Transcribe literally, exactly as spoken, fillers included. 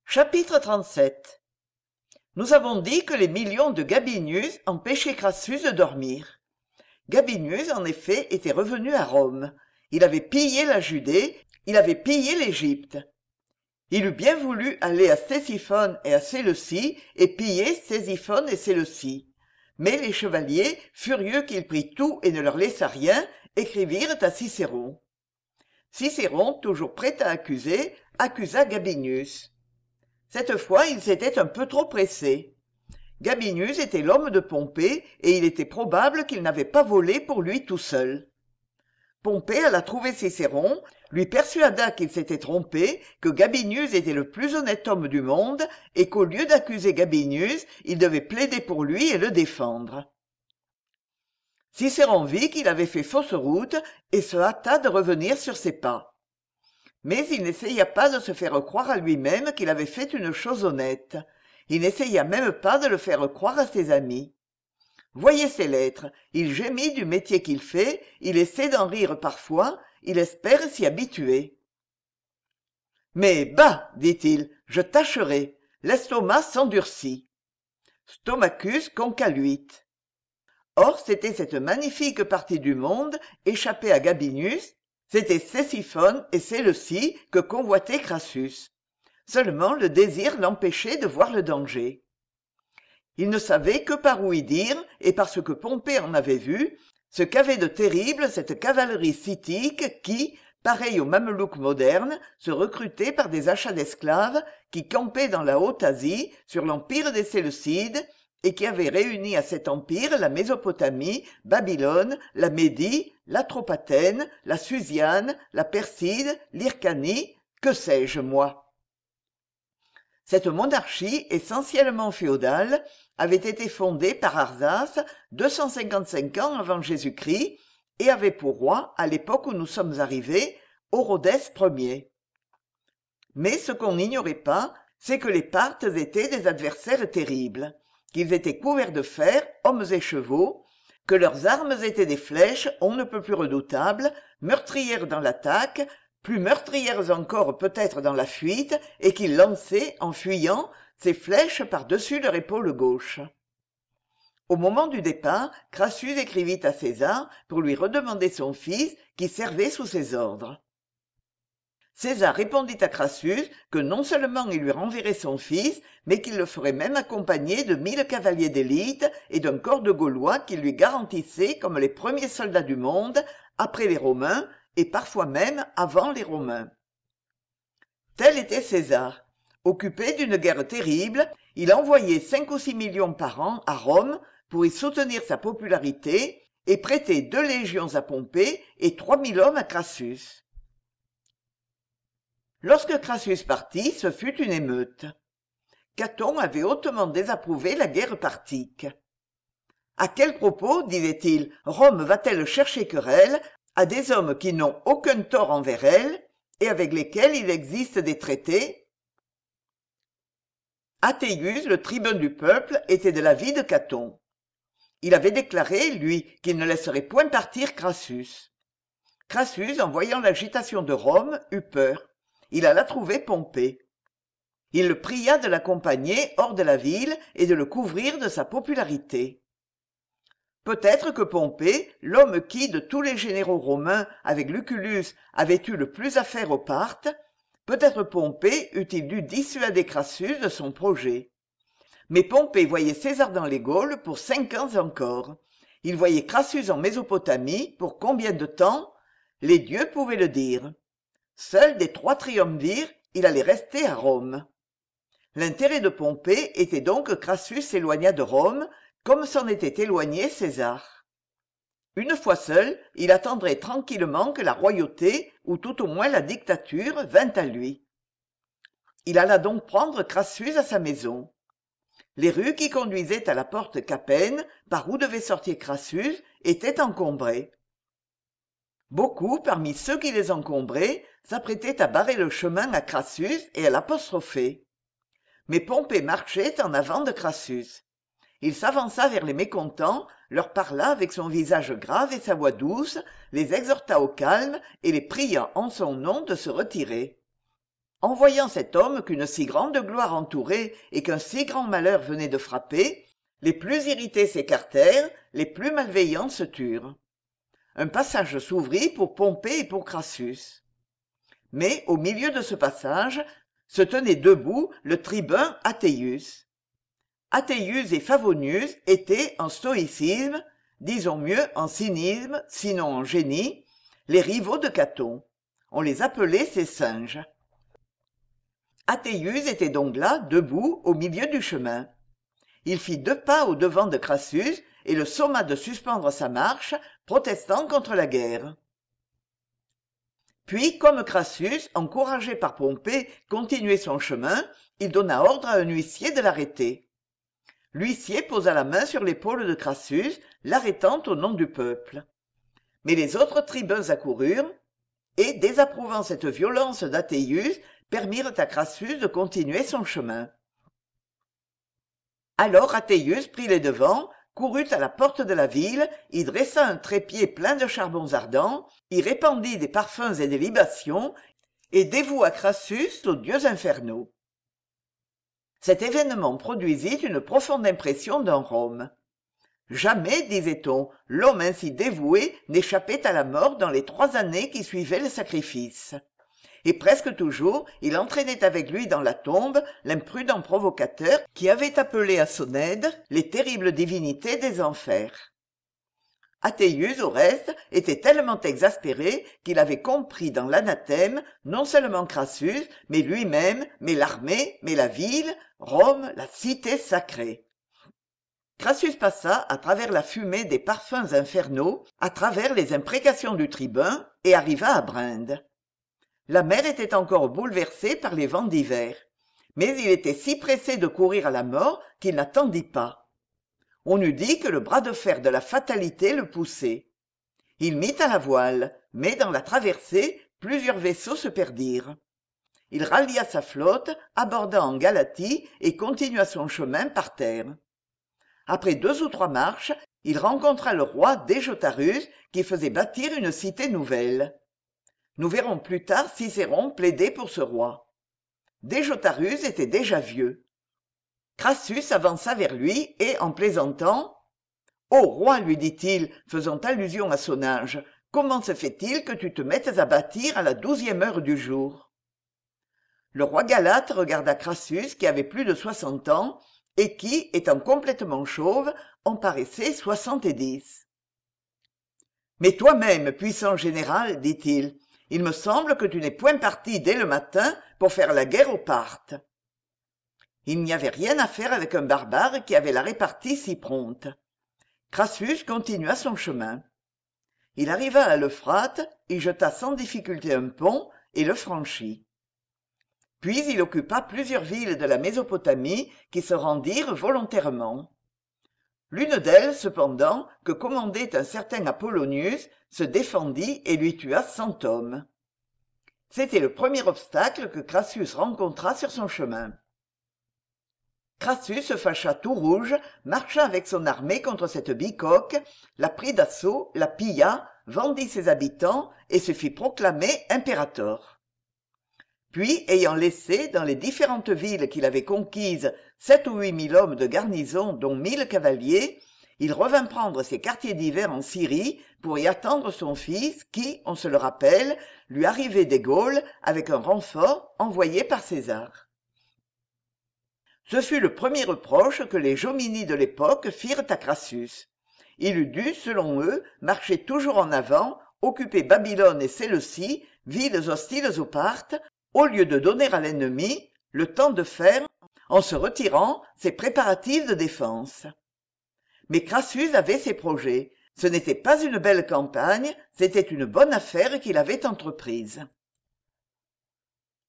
Chapitre trente-sept. Nous avons dit que les millions de Gabinius empêchaient Crassus de dormir. Gabinius, en effet, était revenu à Rome. Il avait pillé la Judée, il avait pillé l'Égypte. Il eût bien voulu aller à Ctésiphone et à Séleucie et piller Ctésiphone et Séleucie. Mais les chevaliers, furieux qu'il prît tout et ne leur laissa rien, écrivirent à Cicéron. Cicéron, toujours prêt à accuser, accusa Gabinius. Cette fois, il s'était un peu trop pressé. Gabinius était l'homme de Pompée, et il était probable qu'il n'avait pas volé pour lui tout seul. Pompée alla trouver Cicéron, lui persuada qu'il s'était trompé, que Gabinius était le plus honnête homme du monde, et qu'au lieu d'accuser Gabinius, il devait plaider pour lui et le défendre. Cicéron vit qu'il avait fait fausse route, et se hâta de revenir sur ses pas. Mais il n'essaya pas de se faire croire à lui-même qu'il avait fait une chose honnête. Il n'essaya même pas de le faire croire à ses amis. Voyez ses lettres, il gémit du métier qu'il fait, il essaie d'en rire parfois, il espère s'y habituer. « Mais bah, dit-il, je tâcherai, l'estomac s'endurcit. » Stomachus concaluit. Or c'était cette magnifique partie du monde, échappée à Gabinius, c'était Ctésiphone et Séleucie que convoitait Crassus. Seulement le désir l'empêchait de voir le danger. Il ne savait que par ouï dire, et parce que Pompée en avait vu, ce qu'avait de terrible cette cavalerie scythique qui, pareille aux mamelouks modernes, se recrutait par des achats d'esclaves, qui campaient dans la Haute-Asie, sur l'empire des Séleucides, et qui avait réuni à cet empire la Mésopotamie, Babylone, la Médie, l'Atropatène, la Susiane, la Perside, l'Hyrcanie, que sais-je moi. Cette monarchie, essentiellement féodale, avait été fondée par Arsace deux cent cinquante-cinq ans avant Jésus-Christ et avait pour roi, à l'époque où nous sommes arrivés, Orodès Ier. Mais ce qu'on n'ignorait pas, c'est que les Parthes étaient des adversaires terribles, qu'ils étaient couverts de fer, hommes et chevaux, que leurs armes étaient des flèches on ne peut plus redoutables, meurtrières dans l'attaque, plus meurtrières encore peut-être dans la fuite, et qu'ils lançaient, en fuyant, ces flèches par-dessus leur épaule gauche. Au moment du départ, Crassus écrivit à César pour lui redemander son fils qui servait sous ses ordres. César répondit à Crassus que non seulement il lui renverrait son fils, mais qu'il le ferait même accompagner de mille cavaliers d'élite et d'un corps de Gaulois qu'il lui garantissait comme les premiers soldats du monde, après les Romains, et parfois même avant les Romains. Tel était César. Occupé d'une guerre terrible, il envoyait cinq ou six millions par an à Rome pour y soutenir sa popularité et prêtait deux légions à Pompée et trois mille hommes à Crassus. Lorsque Crassus partit, ce fut une émeute. Caton avait hautement désapprouvé la guerre parthique. À quel propos, disait-il, Rome va-t-elle chercher querelle à des hommes qui n'ont aucun tort envers elle et avec lesquels il existe des traités? Ateius, le tribun du peuple, était de l'avis de Caton. Il avait déclaré, lui, qu'il ne laisserait point partir Crassus. Crassus, en voyant l'agitation de Rome, eut peur. Il alla trouver Pompée. Il le pria de l'accompagner hors de la ville et de le couvrir de sa popularité. Peut-être que Pompée, l'homme qui, de tous les généraux romains, avec Lucullus, avait eu le plus affaire aux Parthes, peut-être Pompée eût-il dû dissuader Crassus de son projet. Mais Pompée voyait César dans les Gaules pour cinq ans encore. Il voyait Crassus en Mésopotamie pour combien de temps? Les dieux pouvaient le dire. Seul des trois triumvirs, il allait rester à Rome. L'intérêt de Pompée était donc que Crassus s'éloignât de Rome, comme s'en était éloigné César. Une fois seul, il attendrait tranquillement que la royauté, ou tout au moins la dictature, vînt à lui. Il alla donc prendre Crassus à sa maison. Les rues qui conduisaient à la porte Capène, par où devait sortir Crassus, étaient encombrées. Beaucoup, parmi ceux qui les encombraient, s'apprêtaient à barrer le chemin à Crassus et à l'apostropher. Mais Pompée marchait en avant de Crassus. Il s'avança vers les mécontents, leur parla avec son visage grave et sa voix douce, les exhorta au calme et les pria en son nom de se retirer. En voyant cet homme qu'une si grande gloire entourait et qu'un si grand malheur venait de frapper, les plus irrités s'écartèrent, les plus malveillants se turent. Un passage s'ouvrit pour Pompée et pour Crassus. Mais au milieu de ce passage se tenait debout le tribun Ateius. Ateius et Favonius étaient en stoïcisme, disons mieux en cynisme, sinon en génie, les rivaux de Caton. On les appelait ses singes. Ateius était donc là, debout, au milieu du chemin. Il fit deux pas au devant de Crassus et le somma de suspendre sa marche, protestant contre la guerre. Puis, comme Crassus, encouragé par Pompée, continuait son chemin, il donna ordre à un huissier de l'arrêter. L'huissier posa la main sur l'épaule de Crassus, l'arrêtant au nom du peuple. Mais les autres tribuns accoururent, et, désapprouvant cette violence d'Ateius, permirent à Crassus de continuer son chemin. Alors Ateius prit les devants, courut à la porte de la ville, y dressa un trépied plein de charbons ardents, y répandit des parfums et des libations, et dévoua Crassus aux dieux infernaux. Cet événement produisit une profonde impression dans Rome. Jamais, disait-on, l'homme ainsi dévoué n'échappait à la mort dans les trois années qui suivaient le sacrifice. Et presque toujours, il entraînait avec lui dans la tombe l'imprudent provocateur qui avait appelé à son aide les terribles divinités des enfers. Ateius, au reste, était tellement exaspéré qu'il avait compris dans l'anathème non seulement Crassus, mais lui-même, mais l'armée, mais la ville, Rome, la cité sacrée. Crassus passa à travers la fumée des parfums infernaux, à travers les imprécations du tribun, et arriva à Brinde. La mer était encore bouleversée par les vents d'hiver, mais il était si pressé de courir à la mort qu'il n'attendit pas. On eût dit que le bras de fer de la fatalité le poussait. Il mit à la voile, mais dans la traversée, plusieurs vaisseaux se perdirent. Il rallia sa flotte, aborda en Galatie et continua son chemin par terre. Après deux ou trois marches, il rencontra le roi Déjotarus qui faisait bâtir une cité nouvelle. Nous verrons plus tard Cicéron plaider pour ce roi. Déjotarus était déjà vieux. Crassus avança vers lui et, en plaisantant, « Ô roi, lui dit-il, faisant allusion à son âge, comment se fait-il que tu te mettes à bâtir à la douzième heure du jour ?» Le roi Galate regarda Crassus qui avait plus de soixante ans et qui, étant complètement chauve, en paraissait soixante-dix. « Mais toi-même, puissant général, dit-il, il me semble que tu n'es point parti dès le matin pour faire la guerre aux Parthes. » Il n'y avait rien à faire avec un barbare qui avait la répartie si prompte. Crassus continua son chemin. Il arriva à l'Euphrate, y jeta sans difficulté un pont et le franchit. Puis il occupa plusieurs villes de la Mésopotamie qui se rendirent volontairement. L'une d'elles, cependant, que commandait un certain Apollonius, se défendit et lui tua cent hommes. C'était le premier obstacle que Crassus rencontra sur son chemin. Crassus se fâcha tout rouge, marcha avec son armée contre cette bicoque, la prit d'assaut, la pilla, vendit ses habitants et se fit proclamer impérator. Puis, ayant laissé, dans les différentes villes qu'il avait conquises, sept ou huit mille hommes de garnison, dont mille cavaliers, il revint prendre ses quartiers d'hiver en Syrie pour y attendre son fils qui, on se le rappelle, lui arrivait des Gaules avec un renfort envoyé par César. Ce fut le premier reproche que les Jomini de l'époque firent à Crassus. Il eût dû, selon eux, marcher toujours en avant, occuper Babylone et Séleucie, villes hostiles aux Parthes, au lieu de donner à l'ennemi le temps de faire, en se retirant, ses préparatifs de défense. Mais Crassus avait ses projets. Ce n'était pas une belle campagne, c'était une bonne affaire qu'il avait entreprise.